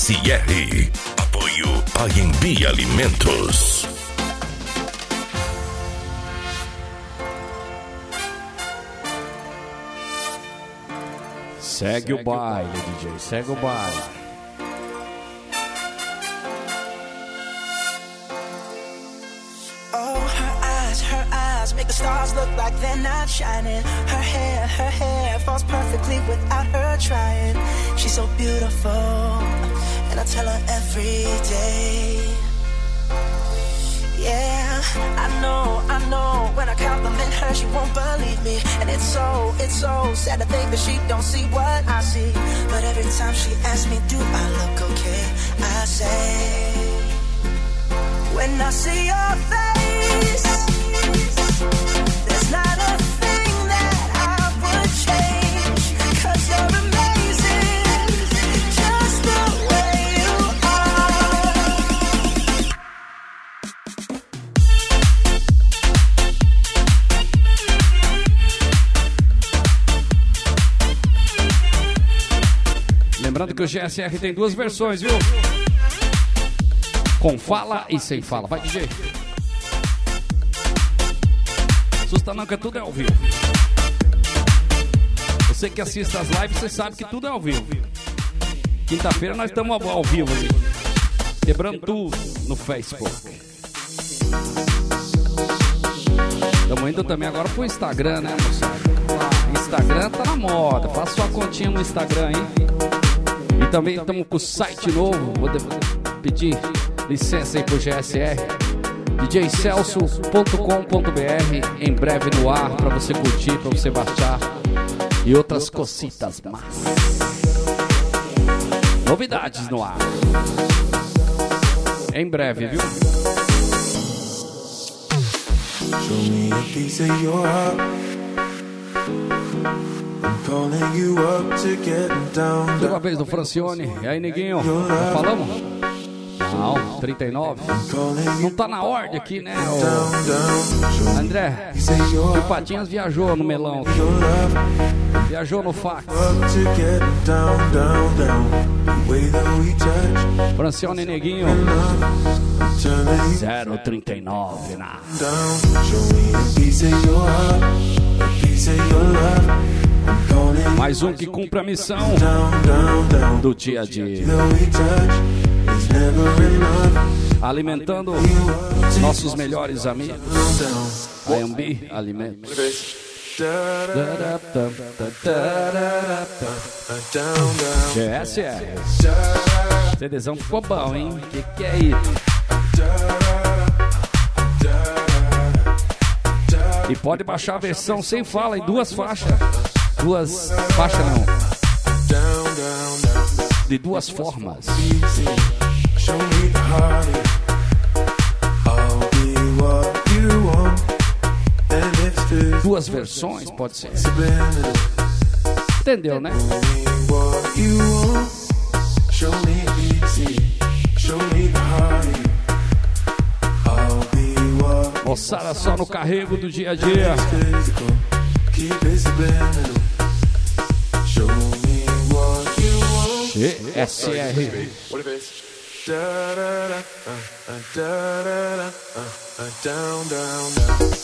GSR. Apoio Paguembi Alimentos. Segue o baile, DJ, segue o baile. Oh, her eyes make the stars look like they're not shining. Her hair falls perfectly without her trying. She's so beautiful, and I tell her every day. Yeah, I know, when I compliment her, she won't believe me. And it's so sad to think that she don't see what I see. But every time she asks me, do I look okay? I say, when I see your face, there's not a thing that I would change. 'Cause you're amazing, just the way you are. Lembrando que o GSR tem duas versões, viu? Com fala e sem fala. Vai, DJ. Assusta não, que tudo é ao vivo. Você que assiste as lives, você sabe que tudo é ao vivo. Quinta-feira nós estamos ao vivo ali. Quebrando tudo no Facebook. Estamos indo também agora pro Instagram, né, moçada? Instagram tá na moda. Faça sua continha no Instagram, hein? E também estamos com o site novo. Vou pedir licença aí pro GSR. djcelso.com.br. Em breve no ar, para você curtir, para você baixar. E outras cositas más. Novidades no ar. Em breve, viu? Show me a piece of your heart. I'm calling you up to get down. Toda vez do Francione. E aí, neguinho? Já falamos? Não, 39. Não tá na ordem aqui, né? André, o Patinhas viajou no melão. Viajou no fax. Francione, neguinho. 039 na. Mais um que cumpre a missão do dia a dia. Alimentando nossos melhores amigos. Paguembi Alimentos. GSR. CDzão ficou bom, hein? Que é isso? E pode baixar a versão sem fala em duas faixas. Duas faixas não. De duas formas. Duas versões, pode ser. Entendeu, né? Moçada só no carrego do dia a dia. GSR. Down, down, down.